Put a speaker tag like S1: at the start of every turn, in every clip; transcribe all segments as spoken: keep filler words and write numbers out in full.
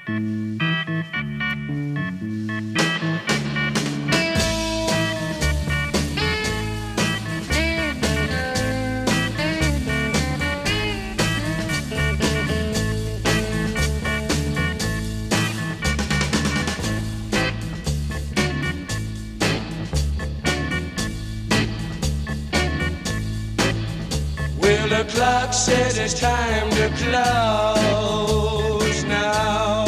S1: Well, the clock says it's time to close now.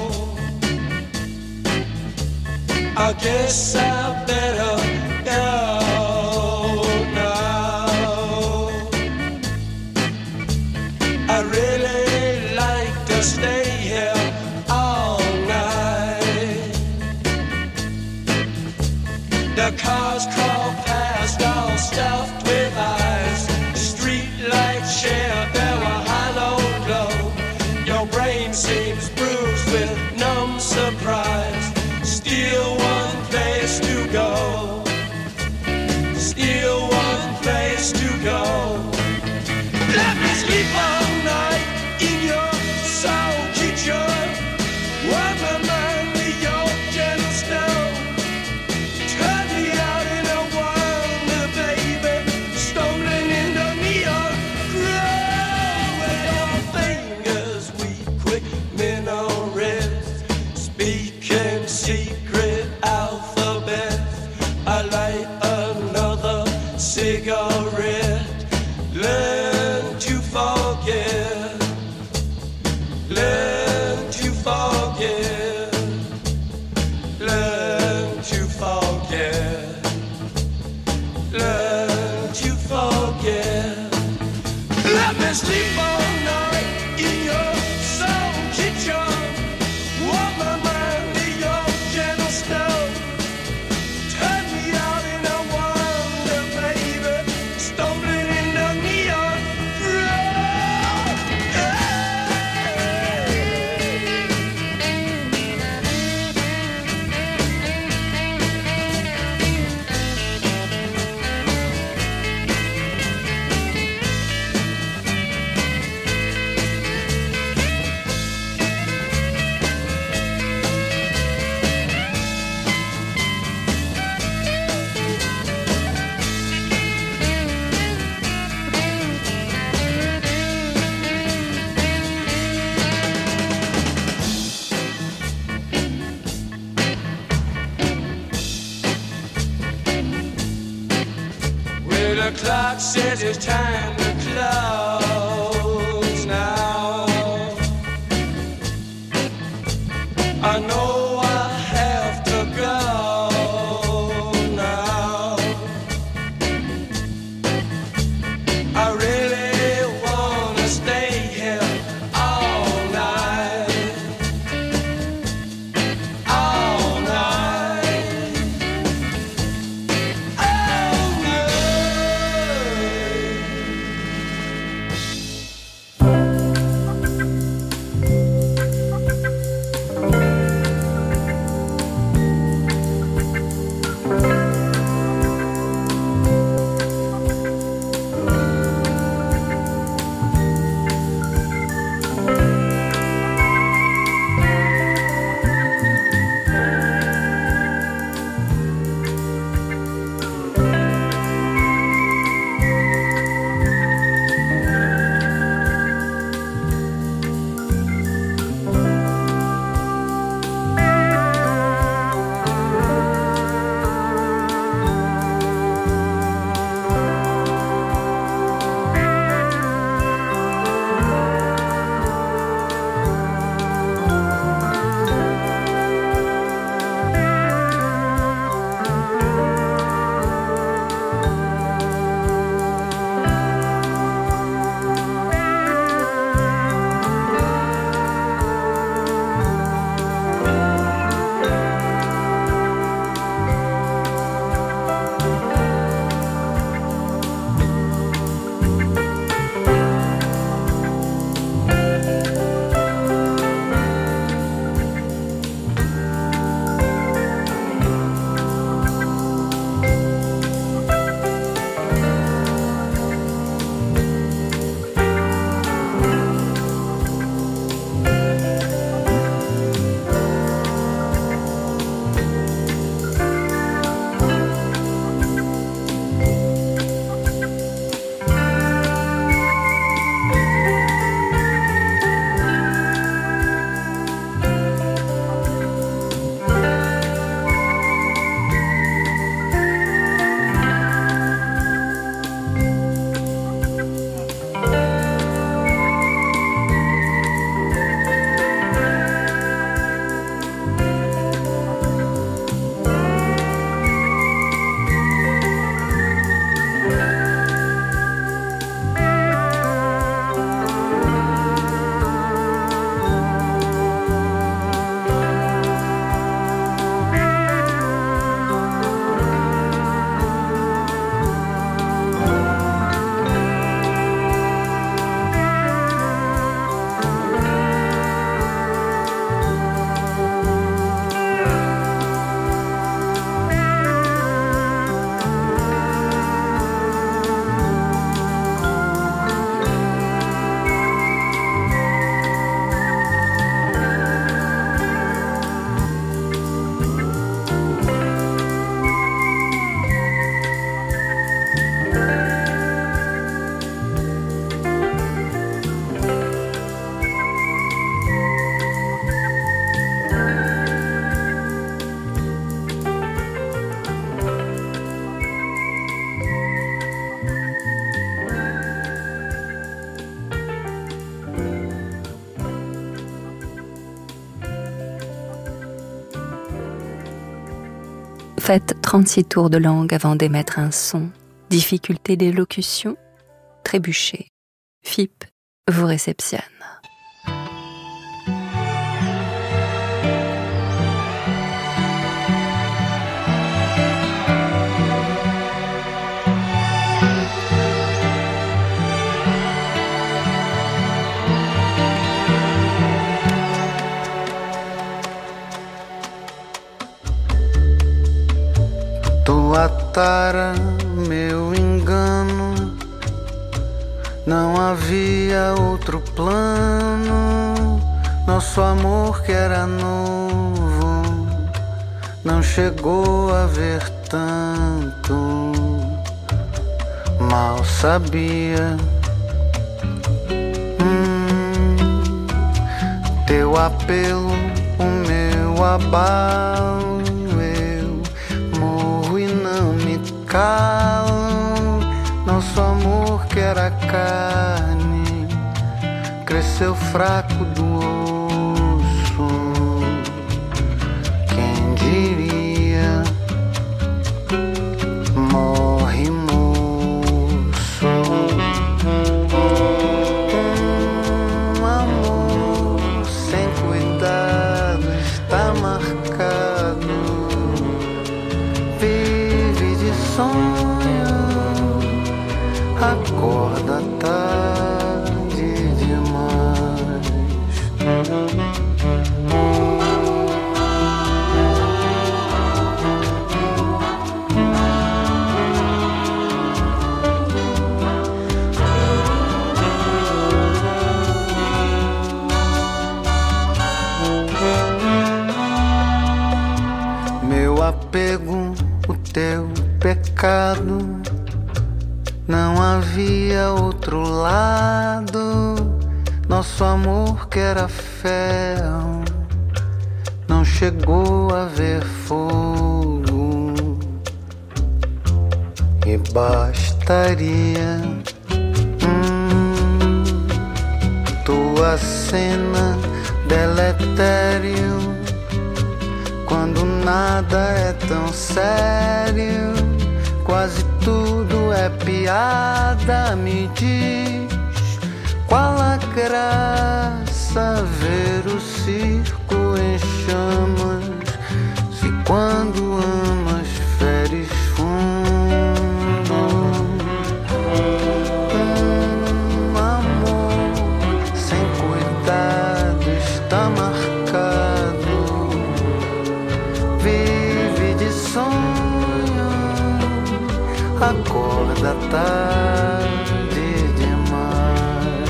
S1: I guess I better go now. I really like to stay here all night. The cars crawl past all stuffed with eyes. Streetlights share their hollow glow. Your brain seems bruised with numb surprise. Still one place to go. Still one place to go. Let me sleep all night in your soul kitchen. Warm my mind with your gentle snow. Turn me out in a wonder, baby. Stumbling in the neon grow. With your fingers weak, quick minarets. Speaking secret alphabet. I light another cigarette. Learn to forget. Learn to forget. Learn to forget. Learn to forget. Let me sleep all night in your soul kitchen. Warm my mind with your gentle snow. Turn me out in a wonder, baby. Stumbling in the neon grow. Well, the clock says it's time to close now. I know I have to go now. I really wanna stay here all night. All night. All night.
S2: Faites trente-six tours de langue avant d'émettre un son. Difficulté d'élocution, trébuchez. F I P vous réceptionne.
S3: Tua tara, meu engano, não havia outro plano. Nosso amor que era novo não chegou a ver tanto. Mal sabia hum, teu apelo, o meu abalo. Calo, nosso amor que era carne cresceu fraco do osso. Quem diria, morre moço. Um amor sem cuidado está marcado. Sonho, acorda tarde demais. Meu apego, o teu pecado, não havia outro lado. Nosso amor que era ferro não chegou a ver fogo. E bastaria hum, tua cena deletério, quando nada é tão sério. Quase tudo é piada, me diz qual a graça ver o circo em chamas, se quando amas feres fundo. Um amor sem cuidado está marcado, vive de sonho. Acorda tarde demais.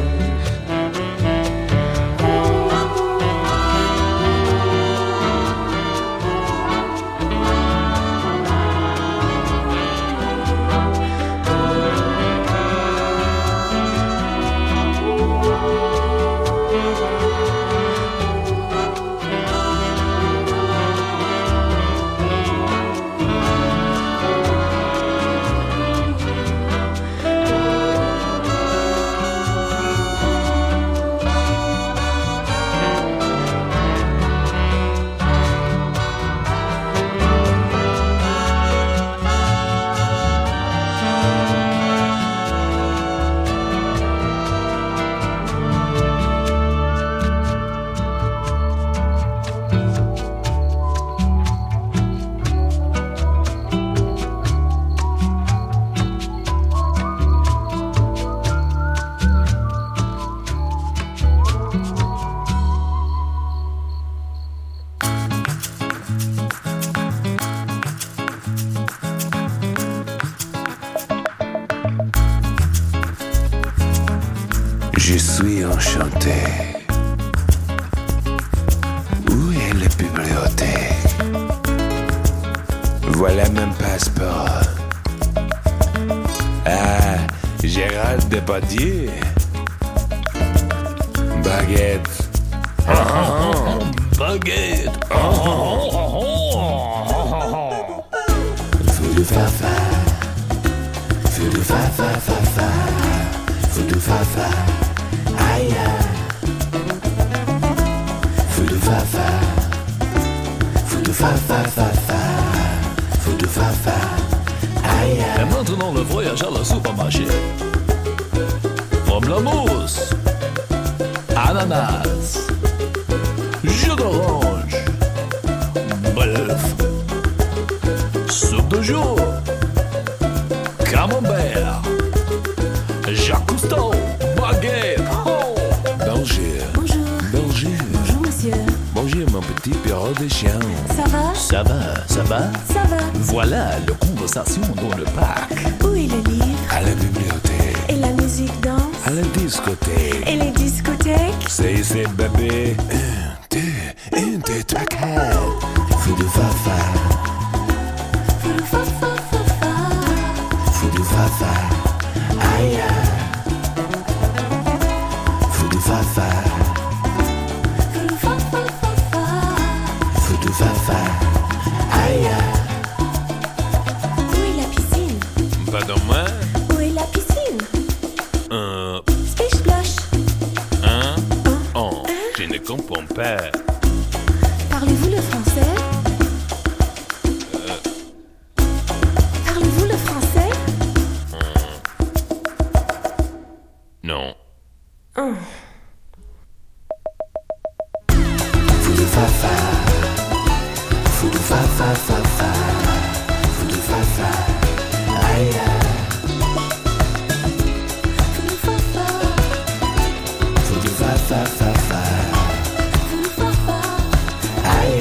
S4: Je suis enchanté. Où est la bibliothèque? Voilà mon passeport. Ah, Gérald Depardieu. Baguette. Oh, oh, oh. Baguette. Oh, oh, oh, oh. Fou du fafa. Fou du fafa, fafa. Fou du fafa. Aïe. Fou du fafa. Fou du fafa, fafa. Fou Maintenant le voyage à la supermarché. Pamplemousse, ananas, jus d'orange, bœuf, soupe de jour, camembert, Jacques Cousteau, baguette. Oh. Bonjour.
S5: Bonjour.
S4: Bonjour.
S5: Bonjour, monsieur.
S4: Bonjour mon petit perro de chien.
S5: Ça va?
S4: Ça va, ça va?
S5: Ça va.
S4: Voilà la conversation dans le parc.
S5: Où est le livre?
S4: À la bibliothèque.
S5: Et la musique danse?
S4: À la discothèque.
S5: Et les discothèques?
S4: C'est ici, bébé. Un, deux, une, deux, trois, quatre. Fou de fafa.
S5: Fou de fa fa fa fa.
S4: Fou de fafa. Aïe. Fou de fafa.
S5: Fou de fa fa fa fa.
S4: Fou de fafa. Aïe.
S5: Où est la piscine?
S4: Pardon, moi?
S5: Où est la piscine?
S4: Un,
S5: Splish splash.
S4: un, un. Je ne comprends pas.
S5: Parlez-vous le français? Parlez-vous le français?
S4: Non.
S5: Hum.
S4: Fou de fafa. Fou de fafa, fafa. Fou de fafa. Aïe.
S5: Fou de fa fa.
S4: Fou de fafa, fafa.
S5: Fou de fa fa.
S4: Aïe.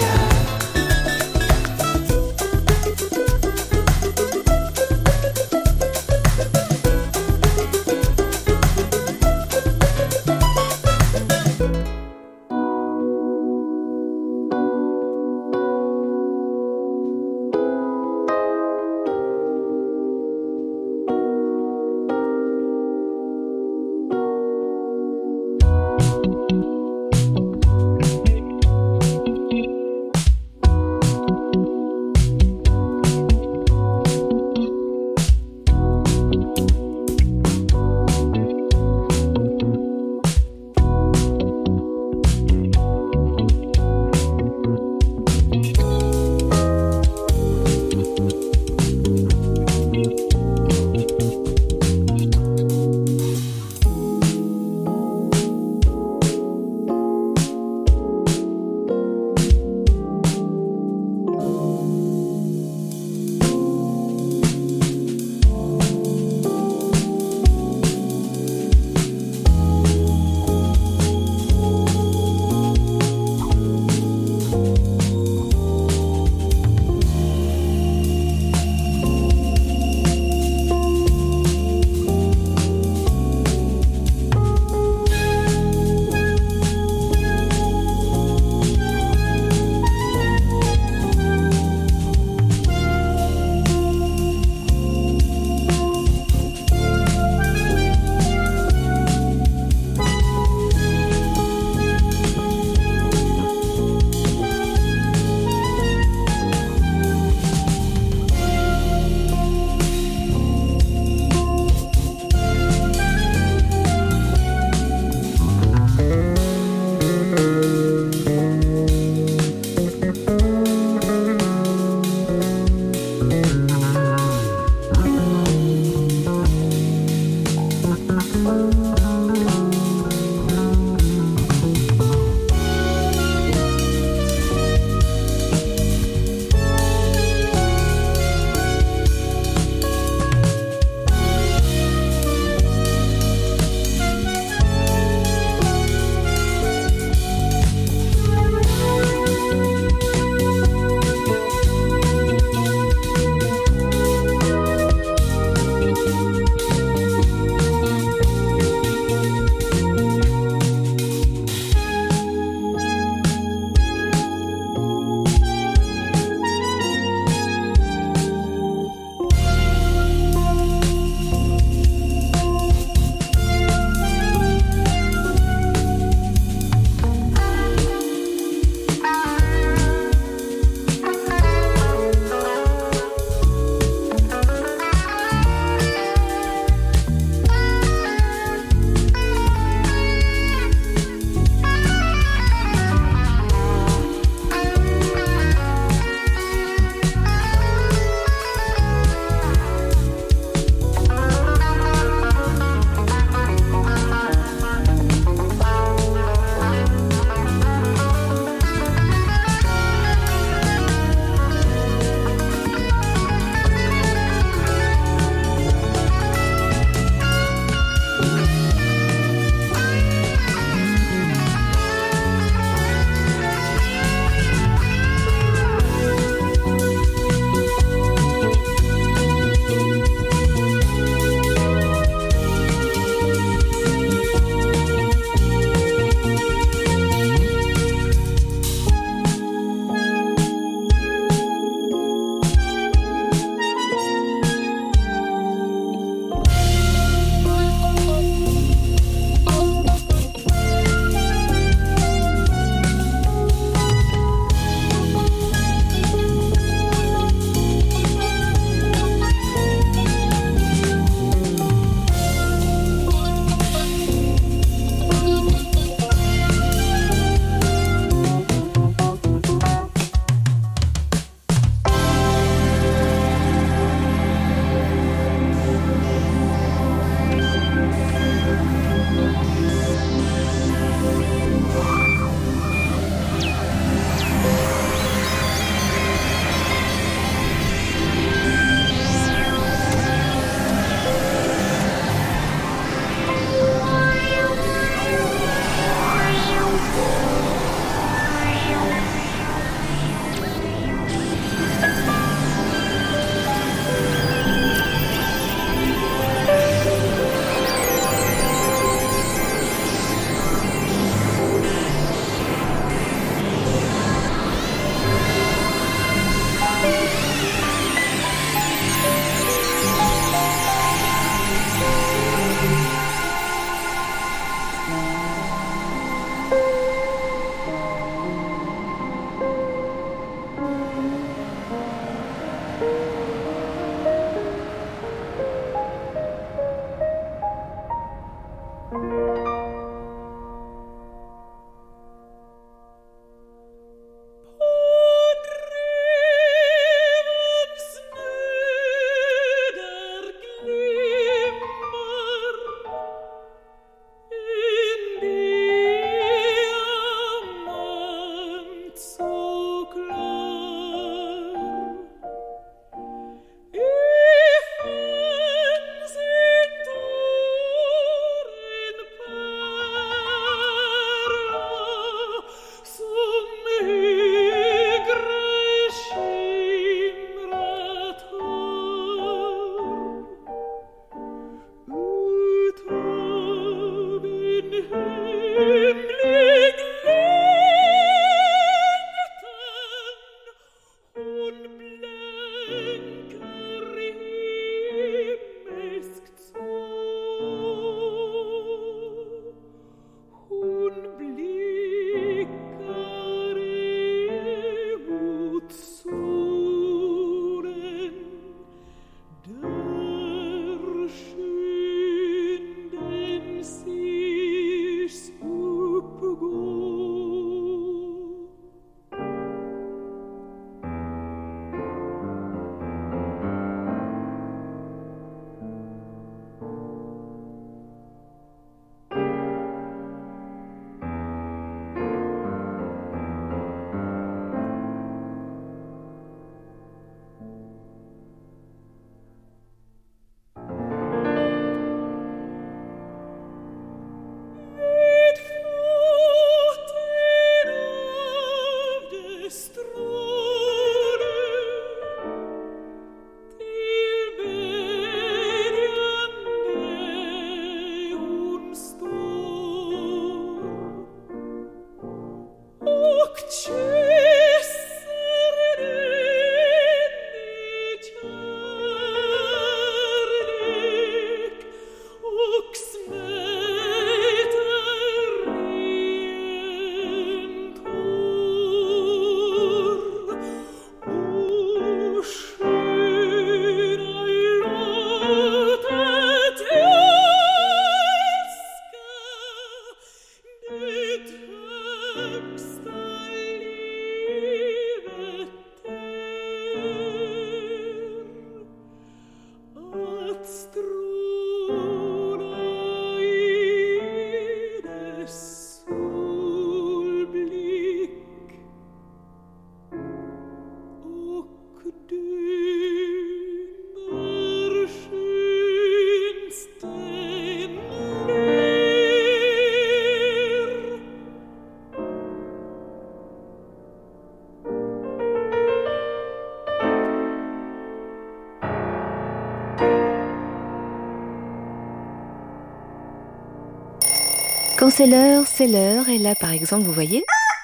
S6: Quand c'est l'heure, c'est l'heure. Et là, par exemple, vous voyez ?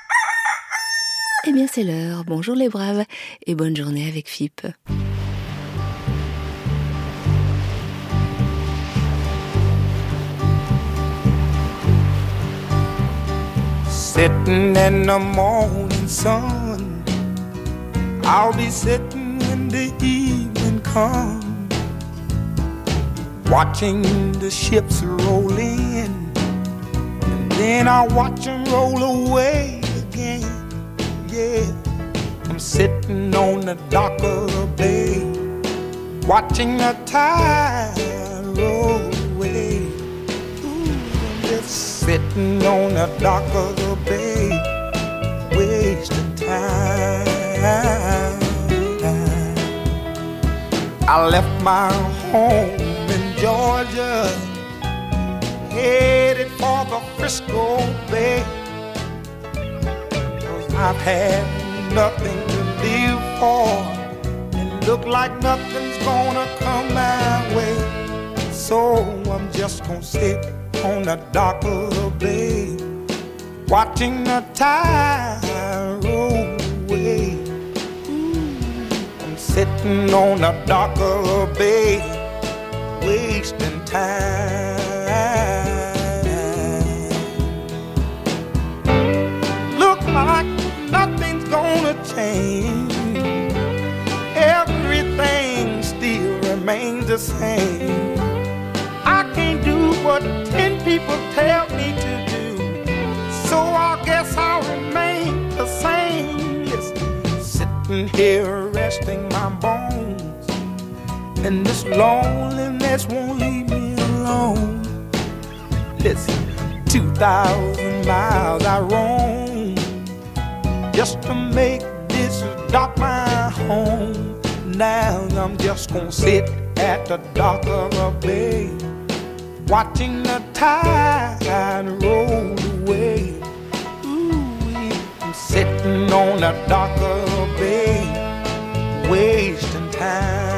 S6: Eh bien, c'est l'heure. Bonjour les braves et bonne journée avec F I P.
S4: Sitting in the morning sun, I'll be sitting when the evening comes, watching the ships roll in, and then I'll watch them roll away again. Yeah, I'm sitting on the dock of the bay, watching the tide roll away. Ooh, I'm just sitting on the dock of the bay, wasting time. I left my home in Georgia, headed for the Frisco Bay, 'cause I've had nothing to live for, and look like nothing's gonna come my way. So I'm just gonna sit on the dock of the bay, watching the tide roll away. Ooh, I'm sitting on the dock of the bay, wasting time. Look like nothing's gonna change, everything still remains the same. I can't do what ten people tell me to do, so I guess I'll remain the same. Listen, sitting here resting my bones, and this loneliness won't leave me alone. Listen, two thousand miles I roam just to make this dock my home. Now I'm just gonna sit at the dock of the bay, watching the tide roll away. Ooh, I'm sitting on the dock of the bay, wasting time.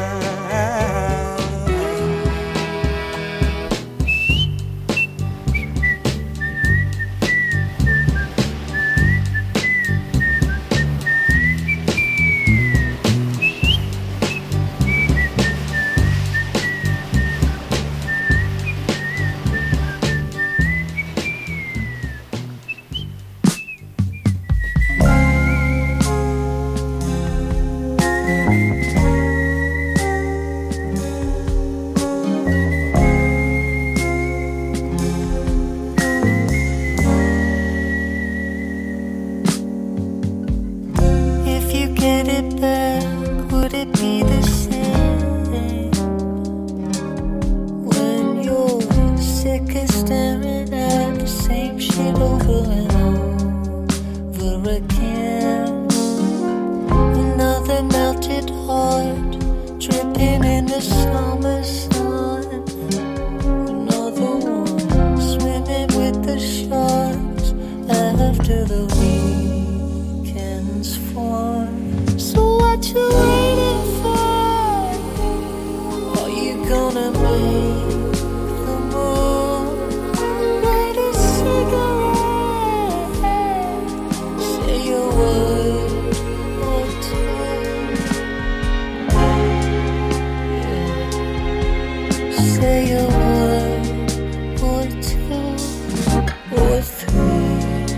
S5: Say you word or two. Yeah. Say a word or two or three.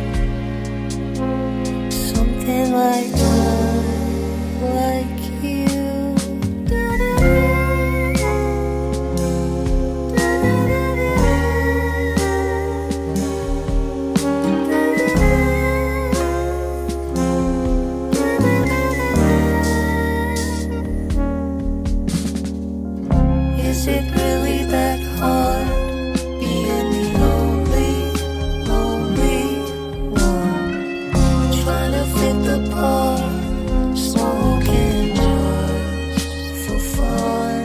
S5: Something like I like you. Is it really that hard being the only, only one? Trying to fit the part, smoking just for fun.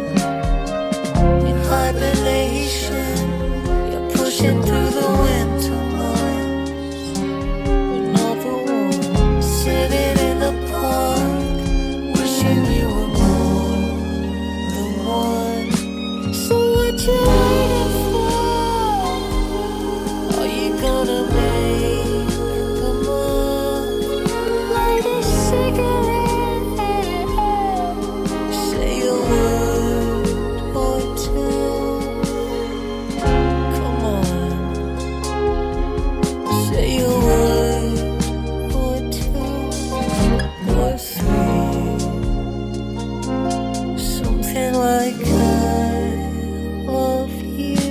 S5: In hibernation, you're pushing through the winter months. Another one sitting in the park, wishing you were more the one. So what you waiting for? Are you gonna make a move? Light a cigarette. Say a word or two. Come on. Say a word or two or three. Something like I love you.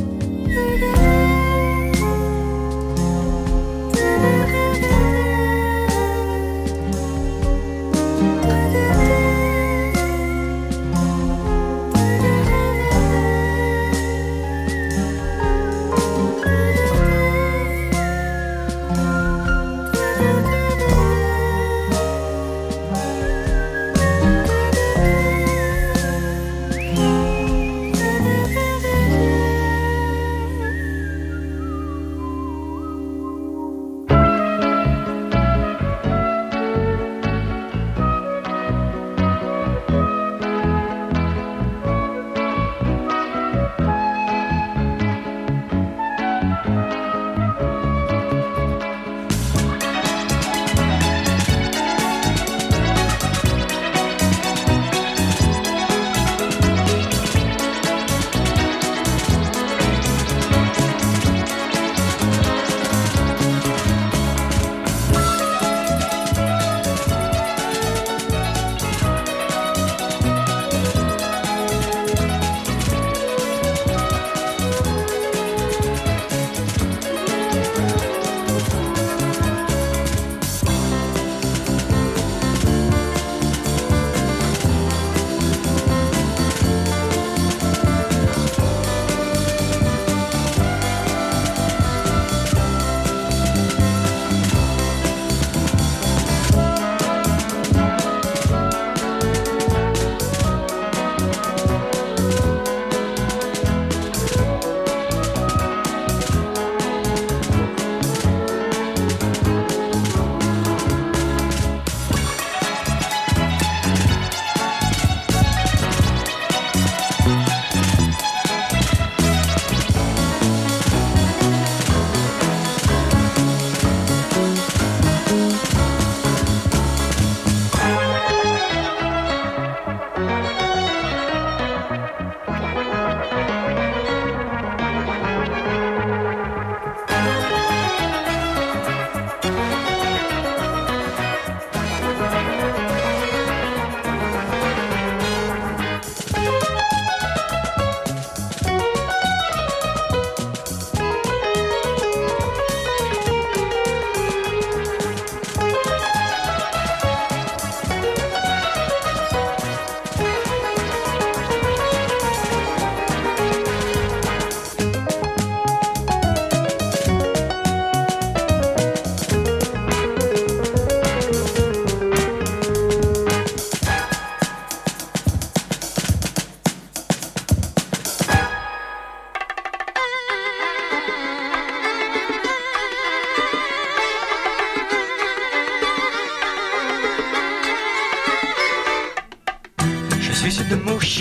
S7: de mouche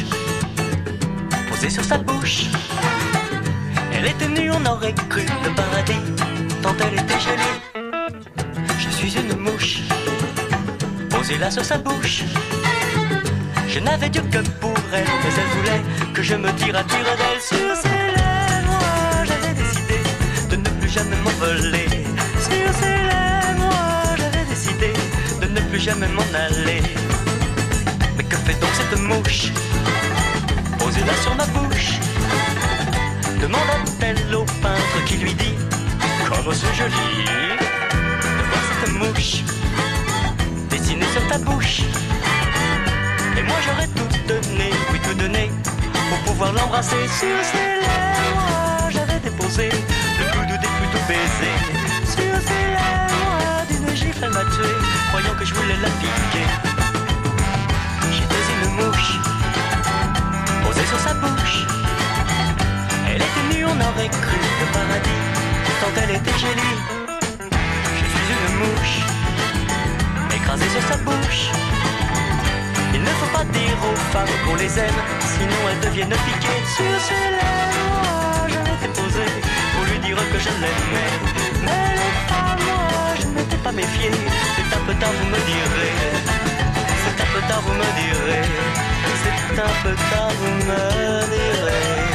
S7: posée sur sa bouche. Elle était nue, on aurait cru le paradis, tant elle était jolie. Je suis suis une mouche, posée là sur sa bouche. Je n'avais Dieu que pour elle, mais elle voulait que je me tire à tire d'elle. Sur ses lèvres, moi j'avais décidé de ne plus jamais m'envoler. Sur ses lèvres, moi j'avais décidé de ne plus jamais m'en aller. Mais que fait donc cette mouche, posée là sur ma bouche? Demanda-t-elle au peintre qui lui dit: comme c'est joli de voir cette mouche dessinée sur ta bouche. Et moi j'aurais tout donné, oui tout donné, pour pouvoir l'embrasser. Sur ses lèvres, moi j'avais déposé le plus doux des plus doux baisers. Sur ses lèvres, moi d'une gifle elle m'a tué, croyant que je voulais la piquer. J'étais une mouche, posée sur sa bouche. Elle était nue, on aurait cru le paradis, tant elle était jolie. Je suis une mouche, écrasée sur sa bouche. Il ne faut pas dire aux femmes qu'on les aime, sinon elles deviennent piquées. Sur ses lèvres, moi je m'étais posé pour lui dire que je l'aimais. Mais les femmes, moi je ne m'étais pas méfié. C'est un peu tard, vous me direz. C'est un peu tard, vous me direz. C'est un peu tard, vous me direz.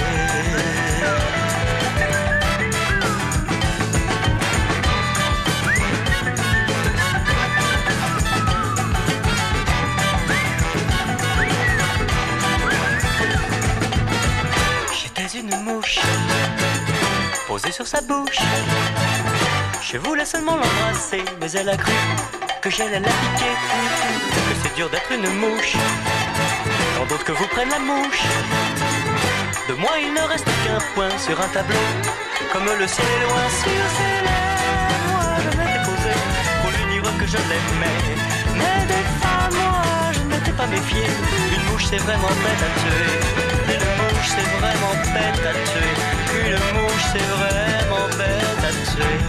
S7: Une mouche posée sur sa bouche. Je voulais seulement l'embrasser, mais elle a cru que j'allais la piquer. Que c'est dur d'être une mouche, tant d'autres que vous prennent la mouche. De moi il ne reste qu'un point sur un tableau, comme le ciel est loin. Sur ses lèvres, moi je m'étais posé pour lui dire que je l'aimais. Mais des femmes, moi je ne m'étais pas méfié. Une mouche c'est vraiment bête à tuer. Une mouche c'est vraiment bête à tuer. Une mouche c'est vraiment bête à tuer.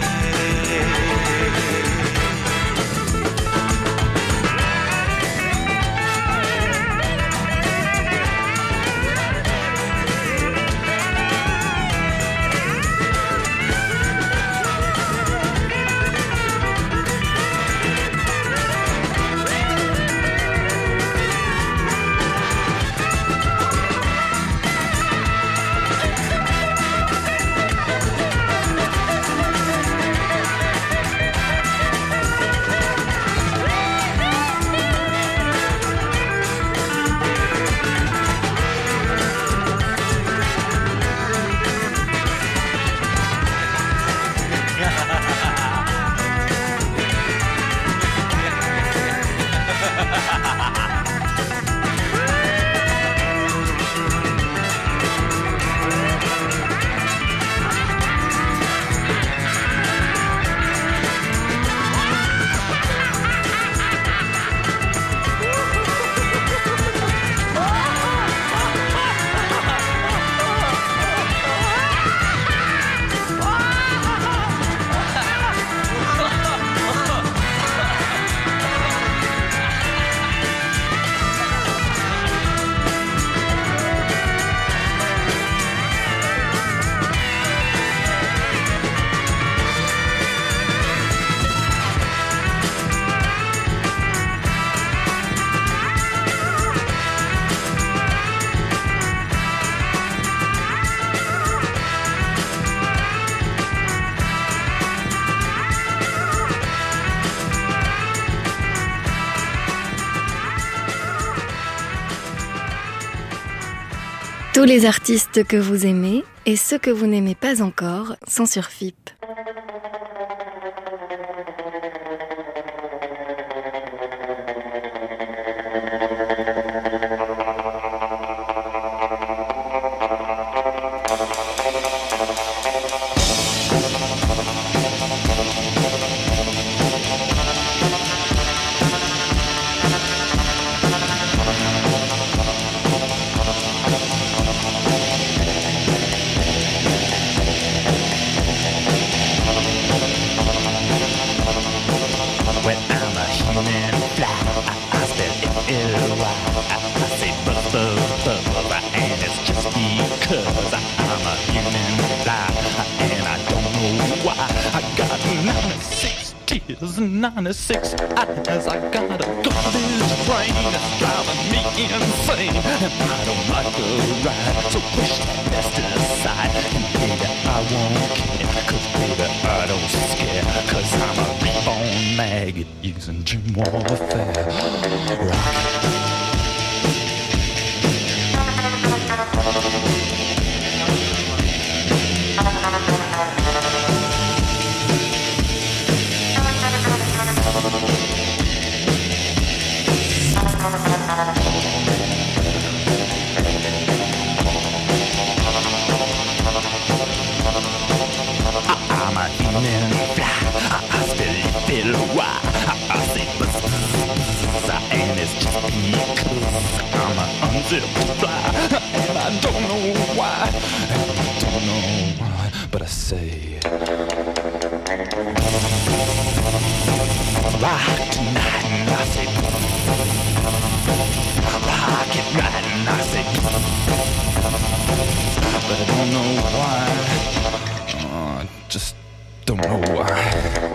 S6: Tous les artistes que vous aimez et ceux que vous n'aimez pas encore sont sur F I P.
S8: Cause I'm a human fly, and I don't know why I got ninety-six teeth wheels in ninety-six eyes. I got a garbage brain that's driving me insane, and I don't like a ride, so push that mess to the side. And baby, I won't care, cause baby, I don't scare, cause I'm a reborn maggot using gym warfare. Rock. I'm a human fly, I still feel why I say buzz, and it's just because I'm an unzipped fly, and I don't know why, and I don't know why, but I say rock tonight, and I say rock it right, and I say, but I don't know why. Uh, just don't know why.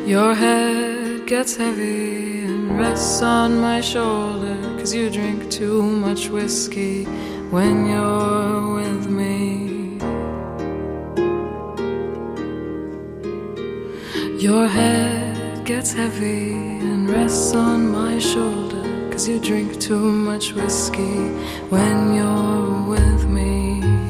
S9: Your head gets heavy and rests on my shoulder, 'cause you drink too much whiskey when you're with me. Your head gets heavy and rests on my shoulder, 'cause you drink too much whiskey when you're with me.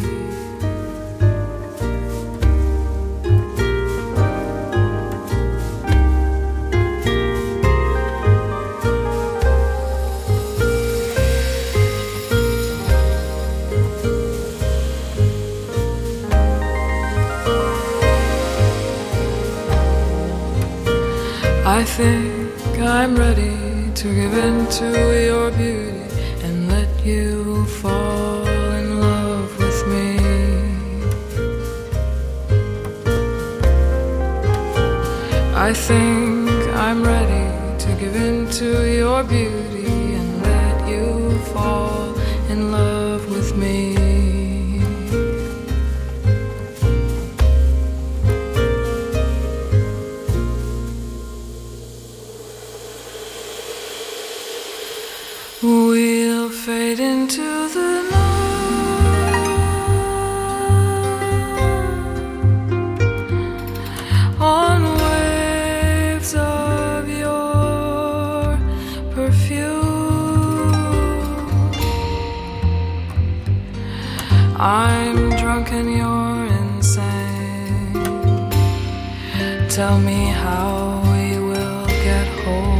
S9: I think I'm ready to give in to your beauty and let you fall in love with me. I think I'm ready to give in to your beauty and let you fall in love with me. We'll fade into the night on waves of your perfume. I'm drunk and you're insane. Tell me how we will get home.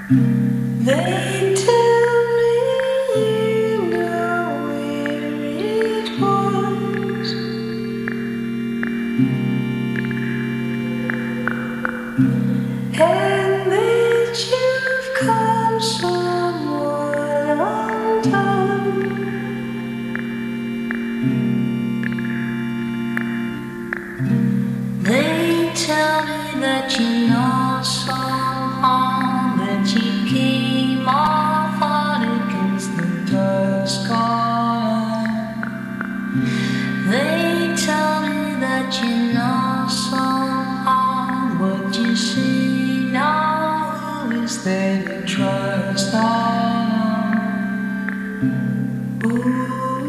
S5: They tell me you know where it was, and that you've come somewhat undone. They tell me that you know somehow that you came off hard against the first corner. They tell me that you know somehow what you see now is that you trust on. Ooh.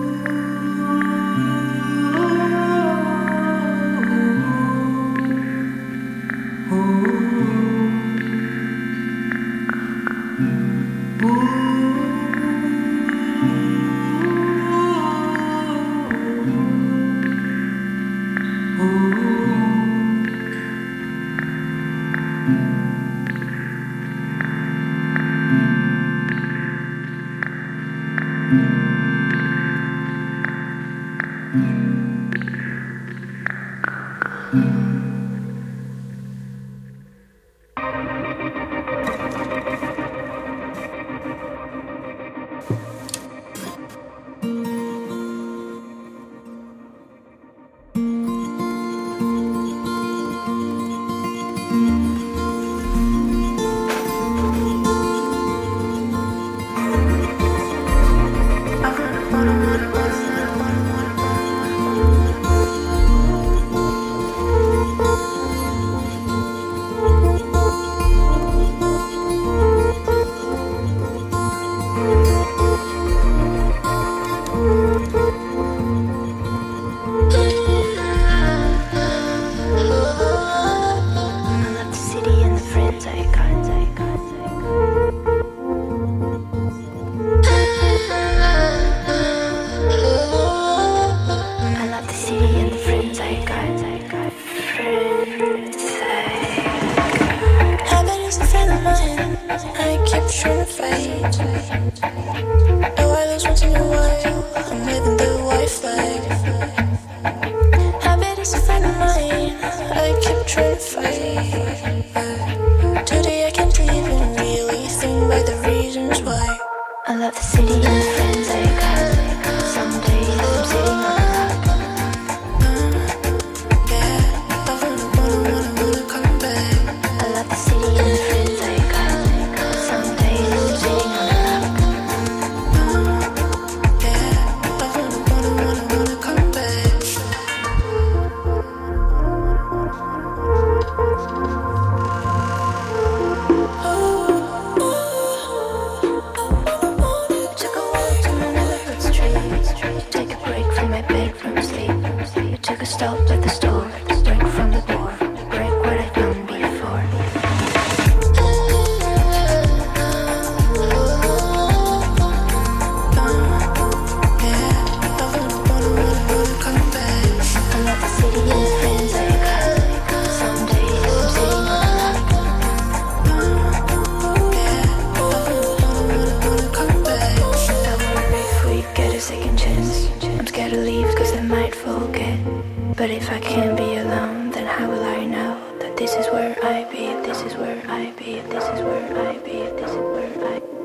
S10: But if I can't be alone, then how will I know that this is where I be, this is where I be, this is where I be, this is where I be.